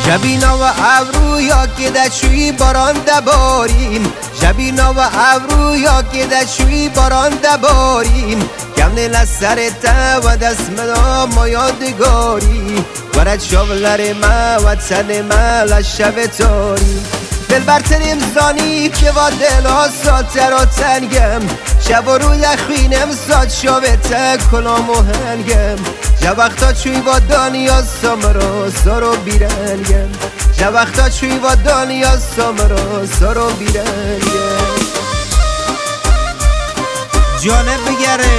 جبینا و ابرو یا که دشوی باران دباریم جبینا و ابرو یا که دشوی باران دباریم کم دل سر تا و دست مدا ما یادگاری ورد شغلر ما و تن ما لشب تاری دل برتریم زانی که و دل ها ساتر و تنگم شب و روی خوینم سات شاوه تا کلام و هنگم جوقتا چوی با دانیا سامرا سارو بیرنگم جوقتا چوی با دانیا سامرا سارو بیرنگم جانب بگره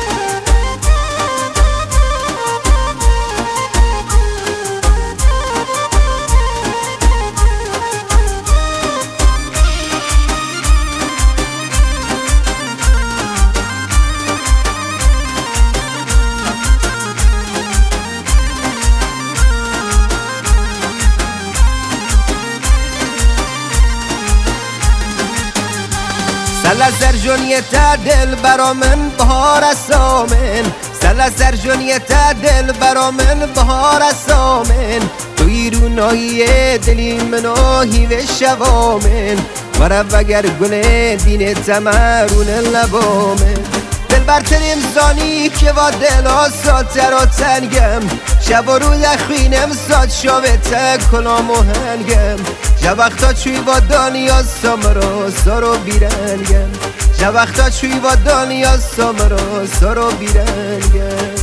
سلا سرجونیه تا دل برا من بهار سامن سلا سرجونیه تا دل برا من بهار سامن توی رونایی دلی منو هیو شوامن ورا وگر گل دین تمرون لبامن دل برتریم زانی که و دل ها ساتر و تنگم شب و روی خوینم سات شاوه تا کلام و هنگم جوقتا چوی با دانیا سامرا سارو بیرنگم جوقتا چوی با دانیا سامرا سارو بیرنگم